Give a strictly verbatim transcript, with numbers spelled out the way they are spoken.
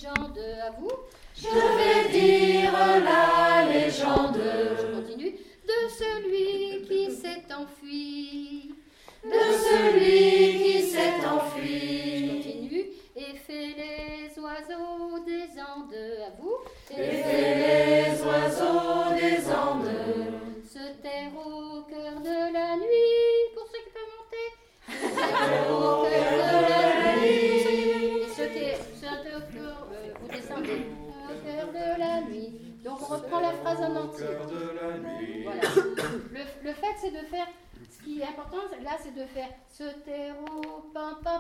Andes, à vous. Je vais dire la légende. Je continue. De celui qui s'est enfui. De celui qui s'est Je enfui. continue. Et fait les oiseaux des Andes, à vous. Et fait les oiseaux des Andes. Se taire au cœur de la nuit. Pour ceux qui peuvent monter. Se taire au cœur de la nuit. Et ceux qui se taire au cœur, euh, vous descendez au cœur de la nuit. Donc on reprend la phrase en entier. Voilà. Le, le fait c'est de faire, ce qui est important là c'est de faire se taire au pam pam.